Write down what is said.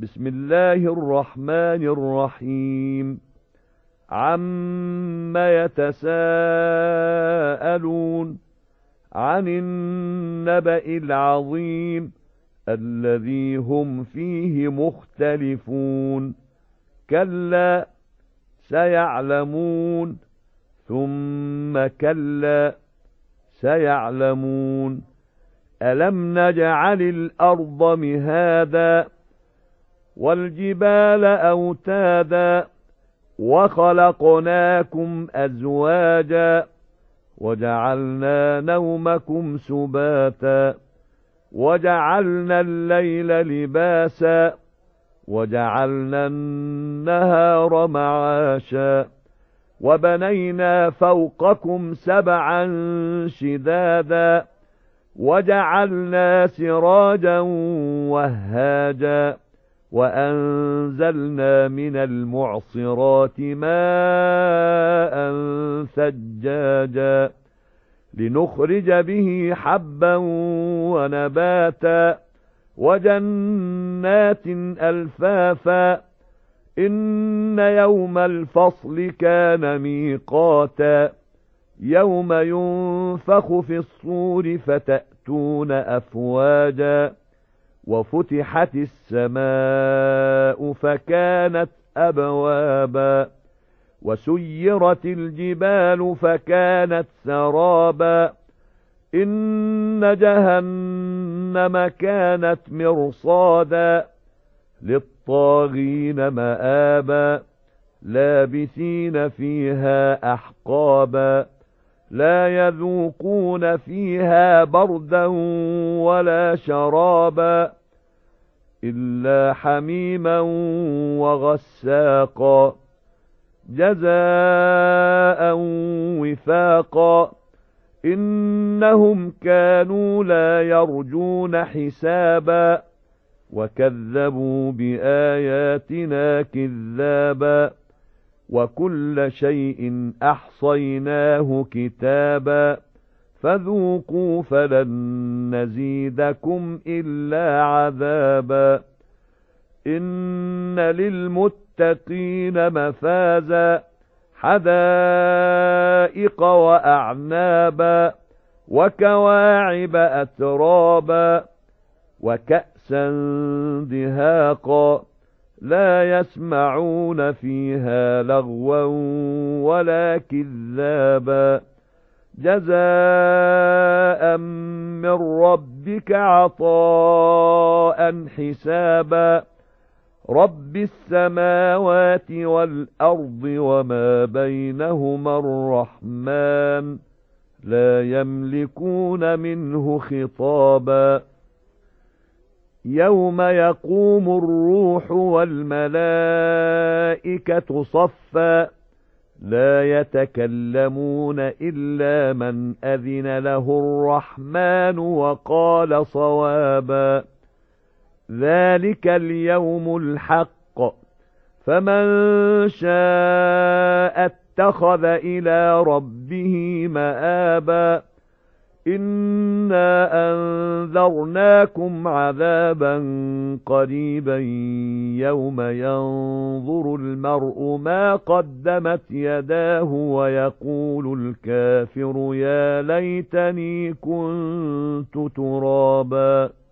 بسم الله الرحمن الرحيم. عَمَّ يتساءلون عن النبأ العظيم الذي هم فيه مختلفون. كلا سيعلمون ثم كلا سيعلمون. ألم نجعل الأرض مهادا والجبال أوتادا وخلقناكم أزواجا وجعلنا نومكم سباتا وجعلنا الليل لباسا وجعلنا النهار معاشا وبنينا فوقكم سبعا شدادا وجعلنا سراجا وهاجا وأنزلنا من المعصرات ماء ثجاجا لنخرج به حبا ونباتا وجنات ألفافا. إن يوم الفصل كان ميقاتا يوم ينفخ في الصور فتأتون أفواجا وفتحت السماء فكانت أبوابا وسيرت الجبال فكانت سرابا. إن جهنم كانت مرصادا للطاغين مآبا لابثين فيها أحقابا لا يذوقون فيها بردا ولا شرابا إلا حميما وغساقا جزاء وفاقا. إنهم كانوا لا يرجون حسابا وكذبوا بآياتنا كذابا وكل شيء أحصيناه كتابا فذوقوا فلن نزيدكم إلا عذابا. إن للمتقين مفازا حدائق وأعنابا وكواعب أترابا وكأسا دهاقا لا يسمعون فيها لغوا ولا كذابا جزاء من ربك عطاء حسابا. رب السماوات والأرض وما بينهما الرحمن لا يملكون منه خطابا. يوم يقوم الروح والملائكة صفا لا يتكلمون إلا من أذن له الرحمن وقال صوابا. ذلك اليوم الحق فمن شاء اتخذ إلى ربه مآبا. إنا أنذرناكم عذابا قريبا يوم ينظر المرء ما قدمت يداه ويقول الكافر يا ليتني كنت ترابا.